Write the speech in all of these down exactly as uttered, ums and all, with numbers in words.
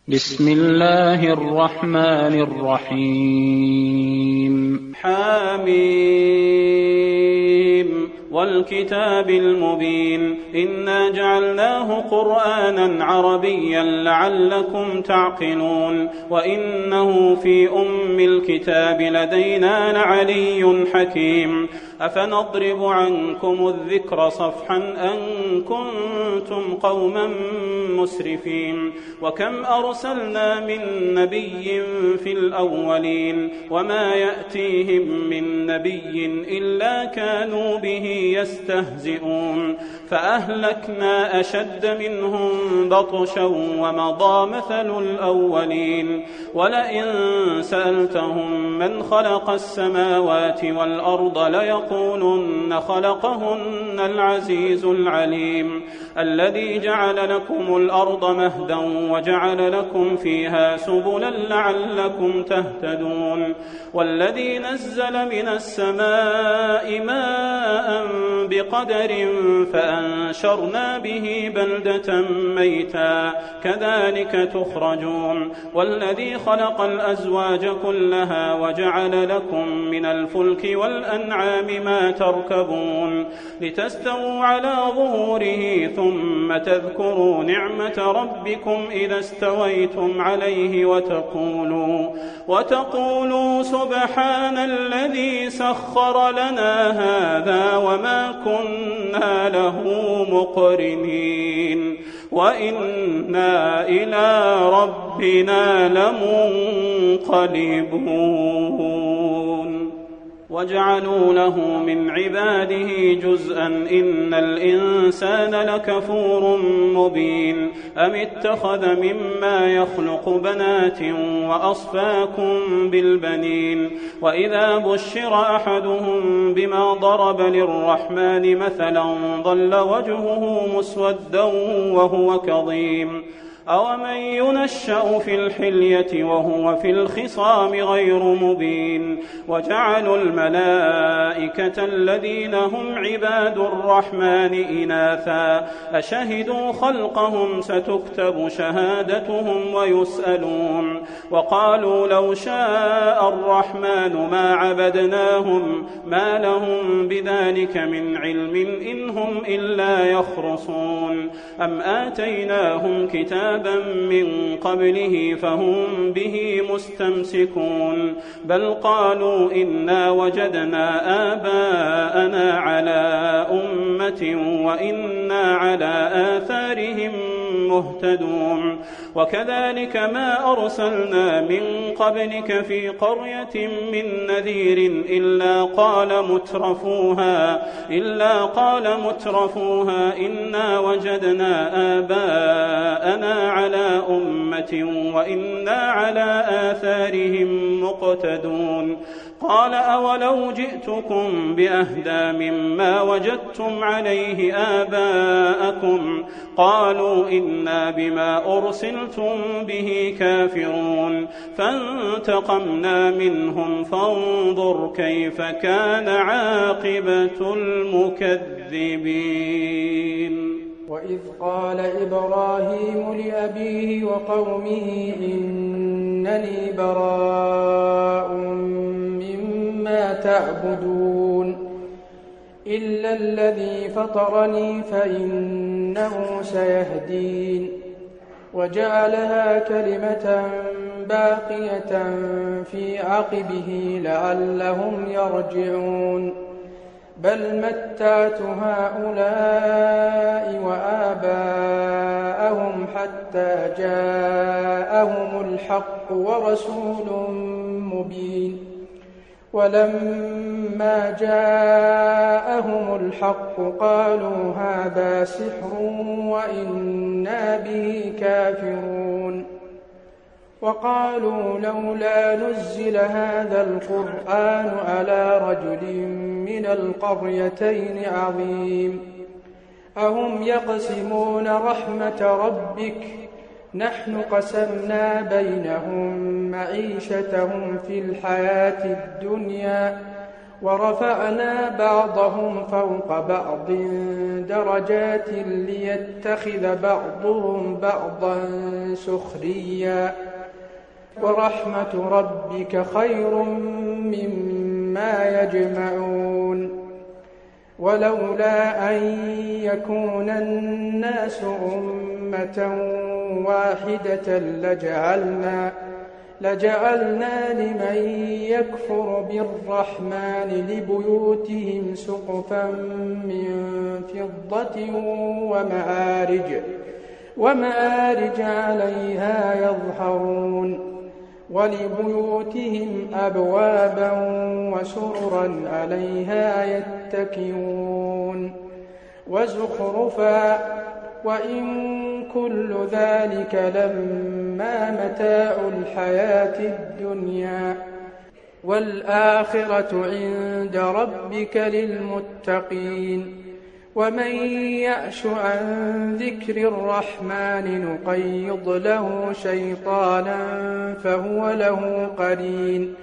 بسم الله الرحمن الرحيم. حميم والكتاب المبين إنا جعلناه قرآنا عربيا لعلكم تعقلون وإنه في أم الكتاب لدينا لعلي حكيم أفنضرب عنكم الذكر صفحا أن كنتم قوما مسرفين وكم أرسلنا من نبي في الأولين وما يأتيهم من نبي إلا كانوا به يستهزئون فأهلكنا أشد منهم بطشا ومضى مثل الأولين ولئن سألتهم من خلق السماوات والأرض ليقولن خلقهن العزيز العليم الذي جعل لكم الأرض مهدا وجعل لكم فيها سبلا لعلكم تهتدون والذي نزل من السماء ماء بقدر فأنشرنا به بلدة ميتا كذلك تخرجون والذي خلق الأزواج كلها وجعل لكم من الفلك والأنعام ما تركبون لتستووا على ظهوره ثم تذكروا نعمة ربكم إذا استويتم عليه وتقولوا, وتقولوا سبحان الذي سخر لنا هذا وما كنا له مقرنين وإنا إلى ربنا لمنقلبون وجعلوا له من عباده جزءا إن الإنسان لكفور مبين أم اتخذ مما يخلق بنات وأصفاكم بالبنين وإذا بشر أحدهم بما ضرب للرحمن مثلا ظل وجهه مسودا وهو كظيم أومن ينشأ في الحلية وهو في الخصام غير مبين وجعلوا الملائكة الذين هم عباد الرحمن إناثا أشهدوا خلقهم ستكتب شهادتهم ويسألون وقالوا لو شاء الرحمن ما عبدناهم ما لهم بذلك من علم إن هم إلا يخرصون أم آتيناهم كتابا من قبله فهم به مستمسكون بل قالوا إنا وجدنا آباءنا على أمة وإنا على آثارهم مهتدون وكذلك ما أرسلنا من قبلك في قرية من نذير إلا قال مترفوها إلا قال مترفوها إنا وجدنا آباءنا على أمة وإنا على آثارهم مقتدون قال أولو جئتكم بأهدى مما وجدتم عليه آباءكم قالوا إنا بما أرسلتم به كافرون فانتقمنا منهم فانظر كيف كان عاقبة المكذبين. وإذ قال إبراهيم لأبيه وقومه إنني براء مما تعبدون إلا الذي فطرني فإنه سيهدين وجعلها كلمة باقية في عقبه لعلهم يرجعون بل متعت هؤلاء وآباءهم حتى جاءهم الحق ورسول مبين ولما جاءهم الحق قالوا هذا سحر وإنا به كافرون وقالوا لولا نزل هذا القرآن على رجل من القريتين عظيم أهم يقسمون رحمة ربك نحن قسمنا بينهم معيشتهم في الحياة الدنيا ورفعنا بعضهم فوق بعض درجات ليتخذ بعضهم بعضا سخريا ورحمة ربك خير مما يجمعون ولولا أن يكون الناس أمة واحدة لجعلنا لجعلنا لمن يكفر بالرحمن لبيوتهم سقفا من فضة ومعارج ومعارج عليها يظهرون ولبيوتهم أبوابا وسررا عليها يتكئون وزخرفا وإن كل ذلك لما متاع الحياة الدنيا والآخرة عند ربك للمتقين ومن يعش عن ذكر الرحمن نقيض له شيطانا فهو له قرين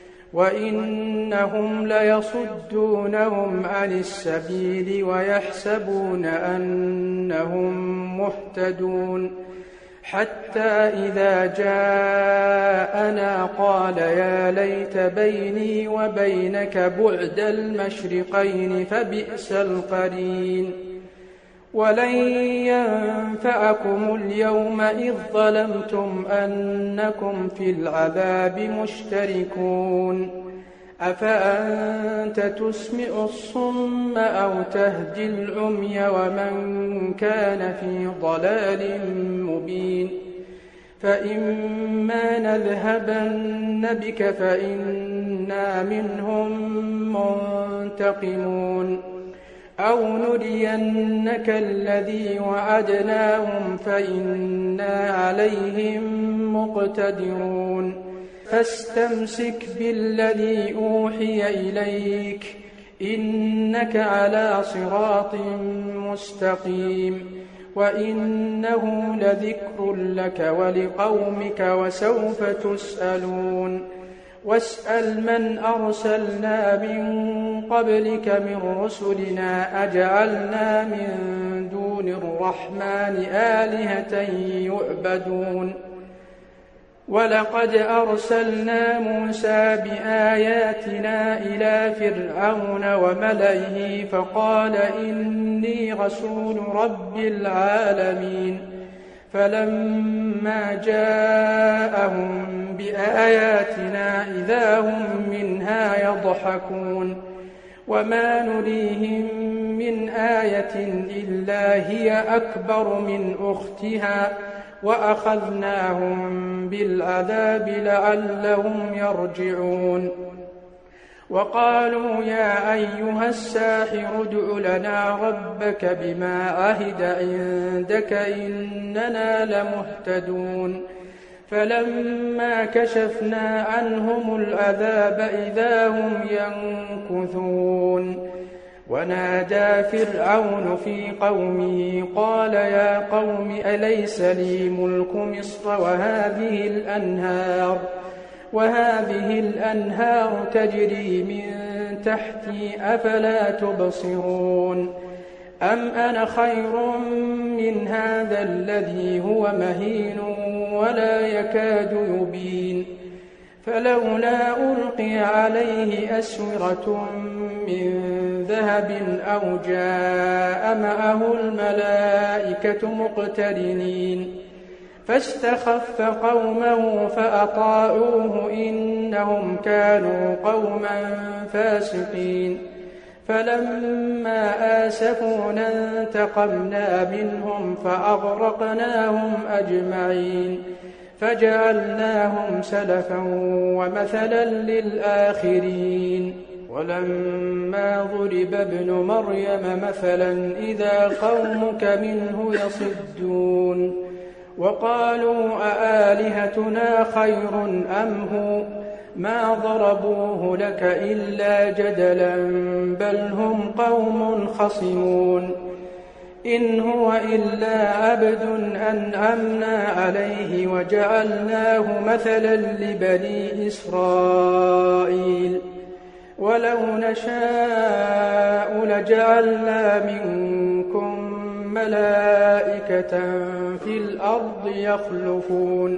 وإنهم ليصدونهم عن السبيل ويحسبون أنهم مهتدون حتى إذا جاءنا قال يا ليت بيني وبينك بعد المشرقين فبئس القرين ولن ينفعكم اليوم إذ ظلمتم أنكم في العذاب مشتركون أفأنت تسمع الصم أو تهدي العمي ومن كان في ضلال مبين فإما نذهبن بك فإنا منهم منتقمون أو نرينك الذي وعدناهم فإنا عليهم مقتدرون فاستمسك بالذي أوحي إليك إنك على صراط مستقيم وإنه لذكر لك ولقومك وسوف تسألون واسأل من أرسلنا من قبلك من رسلنا أجعلنا من دون الرحمن آلهة يعبدون ولقد أرسلنا موسى بآياتنا إلى فرعون وملئه فقال إني رسول رب العالمين فلما جاءهم بآياتنا إذا هم منها يضحكون وما نريهم من آية إلا هي أكبر من أختها وأخذناهم بالعذاب لعلهم يرجعون وقالوا يا أيها الساحر ادع لنا ربك بما عهد عندك إننا لمهتدون فلما كشفنا عنهم العذاب إذا هم ينكثون ونادى فرعون في قومه قال يا قوم أليس لي ملك مصر وهذه الأنهار وهذه الأنهار تجري من تحتي أفلا تبصرون أم أنا خير من هذا الذي هو مهين ولا يكاد يبين فلولا ألقي عليه أسورة من ذهب أو جاء معه الملائكة مقترنين فاستخف قومه فأطاعوه إنهم كانوا قوما فاسقين فلما آسفونا انتقمنا منهم فأغرقناهم أجمعين فجعلناهم سلفا ومثلا للآخرين ولما ضرب ابن مريم مثلا إذا قومك منه يصدون وقالوا أآلهتنا خير أم هو ما ضربوه لك إلا جدلا بل هم قوم خصمون إن هو إلا عبد أنعمنا عليه وجعلناه مثلا لبني إسرائيل ولو نشاء لجعلنا منكم ملائكة في الأرض يخلفون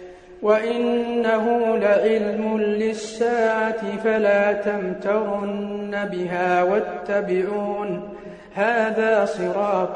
وإنه لعلم للساعة فلا تمترن بها واتبعون هذا صراط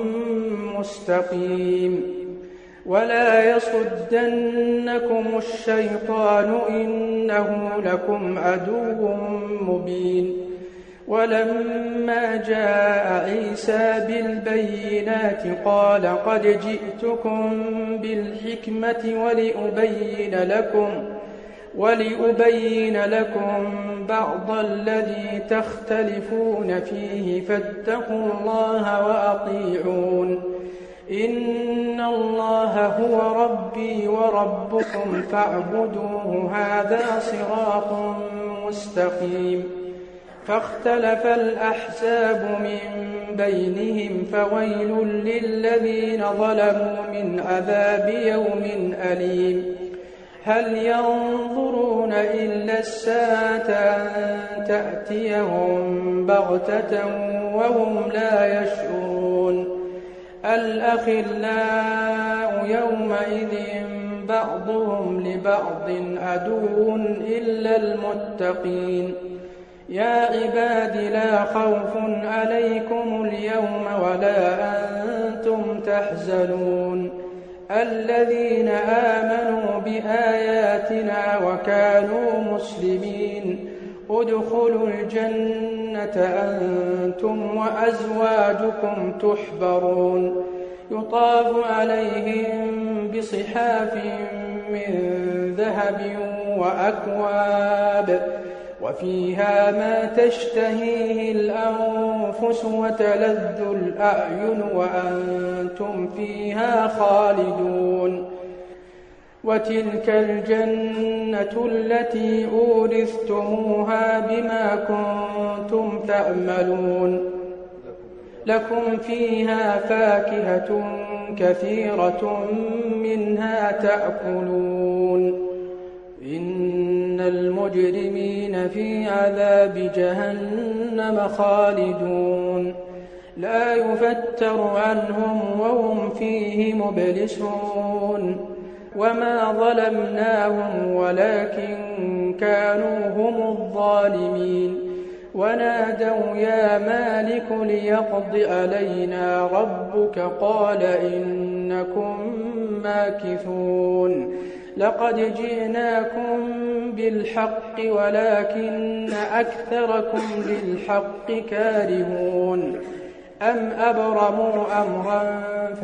مستقيم ولا يصدنكم الشيطان إنه لكم عدو مبين ولما جاء عيسى بالبينات قال قد جئتكم بالحكمة ولأبين لكم ولأبين لكم بعض الذي تختلفون فيه فاتقوا الله وأطيعون إن الله هو ربي وربكم فاعبدوه هذا صراط مستقيم فاختلف الأحزاب من بينهم فويل للذين ظلموا من عذاب يوم أليم هل ينظرون إلا الساعة أن تأتيهم بغتة وهم لا يشعرون الأخلاء يومئذ بعضهم لبعض عدو إلا المتقين يا عباد لا خوف عليكم اليوم ولا أنتم تحزنون الذين آمنوا بآياتنا وكانوا مسلمين ادخلوا الجنة أنتم وأزواجكم تحبرون يطاف عليهم بصحاف من ذهب وأكواب وفيها ما تشتهيه الأنفس وتلذ الأعين وأنتم فيها خالدون وتلك الجنة التي أورثتموها بما كنتم تعملون لكم فيها فاكهة كثيرة منها تأكلون إن المجرمين في عذاب جهنم خالدون لا يفتر عنهم وهم فيه مبلسون وما ظلمناهم ولكن كانوا هم الظالمين ونادوا يا مالك ليقض علينا ربك قال إنكم ماكثون لقد جئناكم بالحق ولكن أكثركم للحق كارهون أم أبرموا أمرا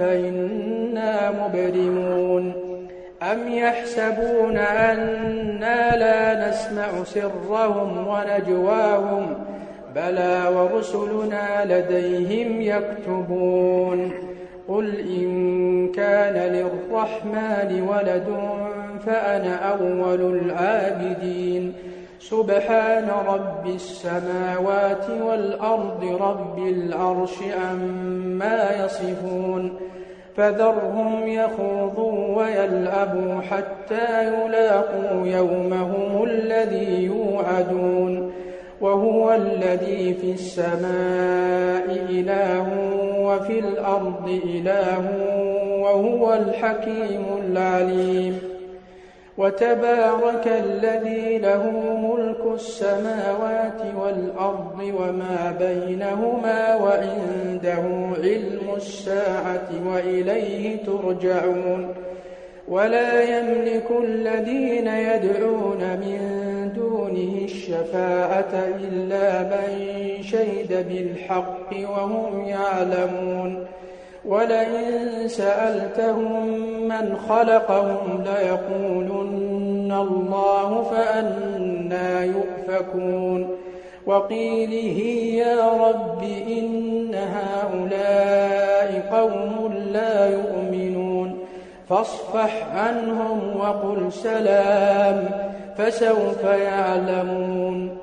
فإنا مبرمون أم يحسبون أنا لا نسمع سرهم ونجواهم بلى ورسلنا لديهم يكتبون قل إن كان للرحمن ولد فأنا أول العابدين سبحان رب السماوات والأرض رب العرش عما يصفون فذرهم يخوضوا ويلعبوا حتى يلاقوا يومهم الذي يوعدون وهو الذي في السماء إله وفي الأرض إله وهو الحكيم العليم وتبارك الذي له ملك السماوات والأرض وما بينهما وعنده علم الساعة وإليه ترجعون ولا يملك الذين يدعون من دونه الشفاعة إلا من شهد بالحق وهم يعلمون ولئن سألتهم من خلقهم ليقولن الله فأنى يؤفكون وقيله يا رب إن هؤلاء قوم لا يؤمنون فاصفح عنهم وقل سلام فسوف يعلمون